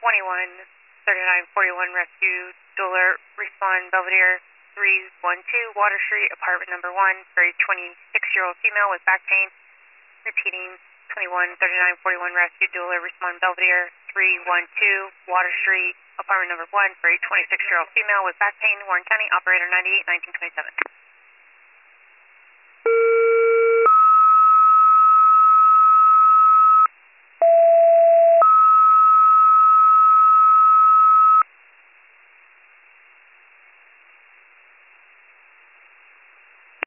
213941 rescue dual alert, respond Belvedere 312 Water Street, apartment number 1, for a 26-year-old female with back pain. Repeating, 213941 rescue dual alert, respond Belvedere 312 Water Street, apartment number 1, for a 26-year-old female with back pain, Warren County, operator 981927.